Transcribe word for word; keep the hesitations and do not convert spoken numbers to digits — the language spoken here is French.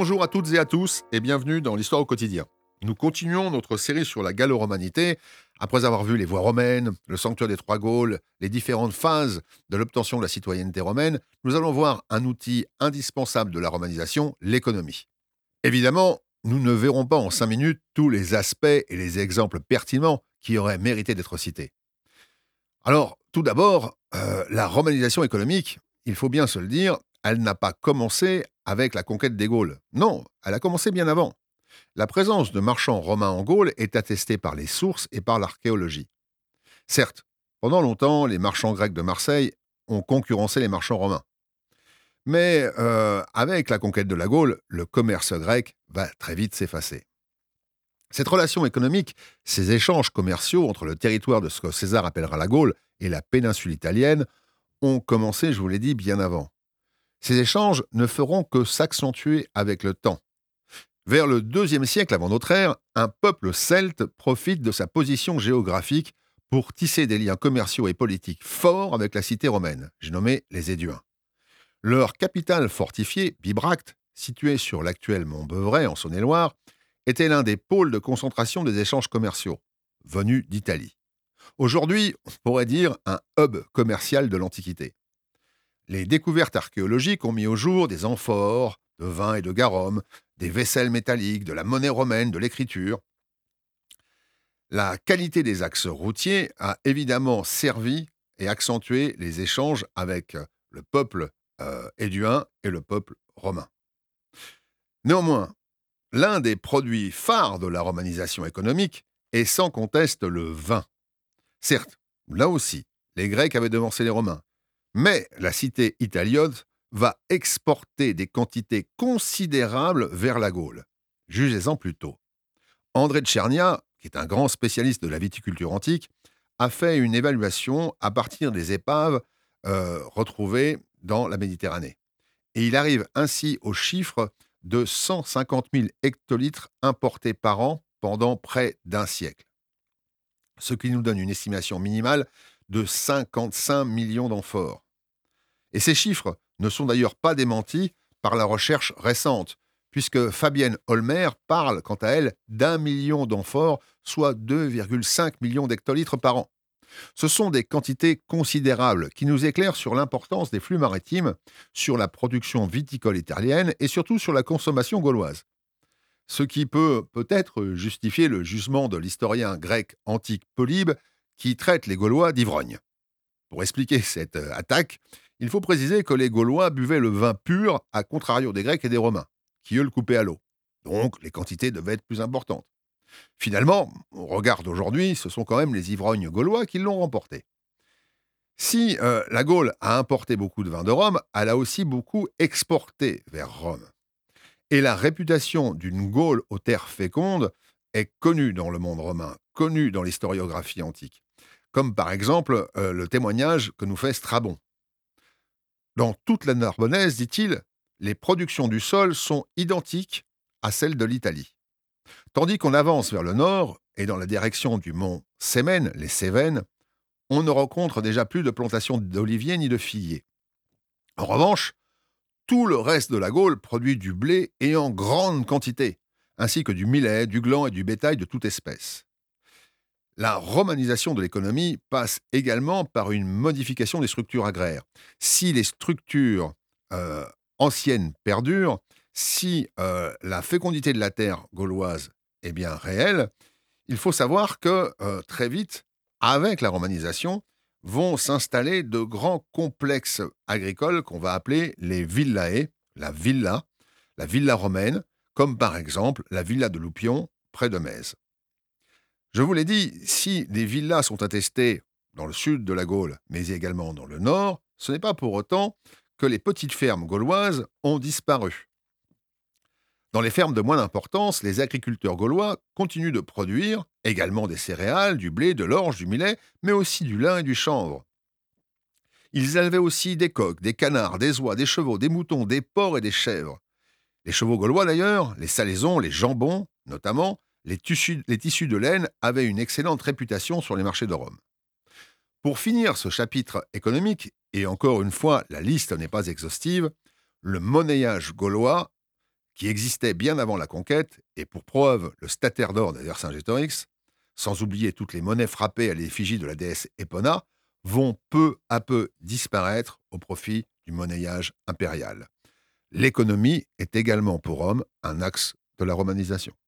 Bonjour à toutes et à tous et bienvenue dans l'Histoire au quotidien. Nous continuons notre série sur la gallo-romanité. Après avoir vu les voies romaines, le sanctuaire des Trois Gaules, les différentes phases de l'obtention de la citoyenneté romaine, nous allons voir un outil indispensable de la romanisation, l'économie. Évidemment, nous ne verrons pas en cinq minutes tous les aspects et les exemples pertinents qui auraient mérité d'être cités. Alors, tout d'abord, euh, la romanisation économique, il faut bien se le dire, elle n'a pas commencé avec la conquête des Gaules. Non, elle a commencé bien avant. La présence de marchands romains en Gaule est attestée par les sources et par l'archéologie. Certes, pendant longtemps, les marchands grecs de Marseille ont concurrencé les marchands romains. Mais euh, avec la conquête de la Gaule, le commerce grec va très vite s'effacer. Cette relation économique, ces échanges commerciaux entre le territoire de ce que César appellera la Gaule et la péninsule italienne, ont commencé, je vous l'ai dit, bien avant. Ces échanges ne feront que s'accentuer avec le temps. Vers le deuxième siècle avant notre ère, un peuple celte profite de sa position géographique pour tisser des liens commerciaux et politiques forts avec la cité romaine, j'ai nommé les Éduins. Leur capitale fortifiée, Bibracte, située sur l'actuel mont Beuvray en Saône-et-Loire, était l'un des pôles de concentration des échanges commerciaux, venus d'Italie. Aujourd'hui, on pourrait dire un hub commercial de l'Antiquité. Les découvertes archéologiques ont mis au jour des amphores de vin et de garum, des vaisselles métalliques, de la monnaie romaine, de l'écriture. La qualité des axes routiers a évidemment servi et accentué les échanges avec le peuple euh, éduin et le peuple romain. Néanmoins, l'un des produits phares de la romanisation économique est sans conteste le vin. Certes, là aussi, les Grecs avaient devancé les Romains, mais la cité italiote va exporter des quantités considérables vers la Gaule. Jugez-en plutôt. André de Chernia, qui est un grand spécialiste de la viticulture antique, a fait une évaluation à partir des épaves euh, retrouvées dans la Méditerranée. Et il arrive ainsi au chiffre de cent cinquante mille hectolitres importés par an pendant près d'un siècle. Ce qui nous donne une estimation minimale de cinquante-cinq millions d'amphores. Et ces chiffres ne sont d'ailleurs pas démentis par la recherche récente, puisque Fabienne Holmer parle, quant à elle, d'un million d'amphores, soit deux virgule cinq millions d'hectolitres par an. Ce sont des quantités considérables qui nous éclairent sur l'importance des flux maritimes, sur la production viticole italienne et surtout sur la consommation gauloise. Ce qui peut peut-être justifier le jugement de l'historien grec antique Polybe qui traite les Gaulois d'ivrognes. Pour expliquer cette attaque, il faut préciser que les Gaulois buvaient le vin pur à contrario des Grecs et des Romains, qui eux le coupaient à l'eau. Donc les quantités devaient être plus importantes. Finalement, au regard d'aujourd'hui, ce sont quand même les ivrognes gaulois qui l'ont remporté. Si euh, la Gaule a importé beaucoup de vin de Rome, elle a aussi beaucoup exporté vers Rome. Et la réputation d'une Gaule aux terres fécondes est connue dans le monde romain, connue dans l'historiographie antique. Comme par exemple euh, le témoignage que nous fait Strabon. Dans toute la Narbonnaise, dit-il, les productions du sol sont identiques à celles de l'Italie. Tandis qu'on avance vers le nord, et dans la direction du mont Cémène, les Cévennes, on ne rencontre déjà plus de plantations d'oliviers ni de figuiers. En revanche, tout le reste de la Gaule produit du blé et en grande quantité, ainsi que du millet, du gland et du bétail de toute espèce. La romanisation de l'économie passe également par une modification des structures agraires. Si les structures euh, anciennes perdurent, si euh, la fécondité de la terre gauloise est bien réelle, il faut savoir que euh, très vite, avec la romanisation, vont s'installer de grands complexes agricoles qu'on va appeler les villae, la villa, la villa romaine, comme par exemple la villa de Loupion, près de Metz. Je vous l'ai dit, si des villas sont attestées dans le sud de la Gaule, mais également dans le nord, ce n'est pas pour autant que les petites fermes gauloises ont disparu. Dans les fermes de moins d'importance, les agriculteurs gaulois continuent de produire également des céréales, du blé, de l'orge, du millet, mais aussi du lin et du chanvre. Ils élevaient aussi des coqs, des canards, des oies, des chevaux, des moutons, des porcs et des chèvres. Les chevaux gaulois d'ailleurs, les salaisons, les jambons notamment, les tissus, les tissus de laine avaient une excellente réputation sur les marchés de Rome. Pour finir ce chapitre économique, et encore une fois, la liste n'est pas exhaustive, le monnayage gaulois, qui existait bien avant la conquête, et pour preuve le statère d'or de Vercingétorix, sans oublier toutes les monnaies frappées à l'effigie de la déesse Epona, vont peu à peu disparaître au profit du monnayage impérial. L'économie est également pour Rome un axe de la romanisation.